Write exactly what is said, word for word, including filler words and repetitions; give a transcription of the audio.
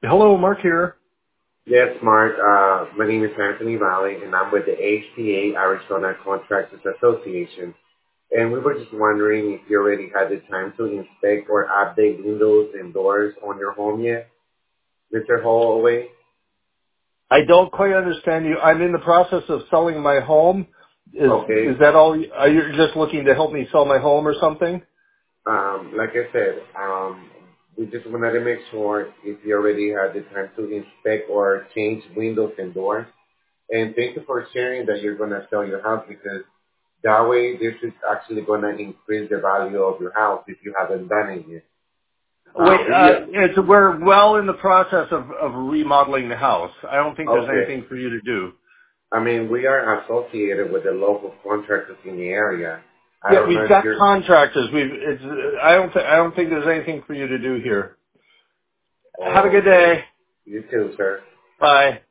Hello, Mark here. Yes, Mark. Uh, my name is Anthony Valley, and I'm with the H T A Arizona Contractors Association. And we were just wondering if you already had the time to inspect or update windows and doors on your home yet, Mister Holloway. I don't quite understand you. I'm in the process of selling my home. Is Okay. is that all? Are you just looking to help me sell my home or something? Um, like I said, um, we just wanted to make sure if you already had the time to inspect or change windows and doors. And thank you for sharing that you're going to sell your house because that way this is actually going to increase the value of your house if you haven't done it yet. Wait, Um, we uh, it's we're well in the process of of remodeling the house. I don't think there's okay. anything for you to do. I mean, we are associated with the local contractors in the area. I Yeah, don't know we've if got you're. contractors. We've. It's. I don't. Th- I don't think there's anything for you to do here. Have a Oh, good okay. day. You too, sir. Bye.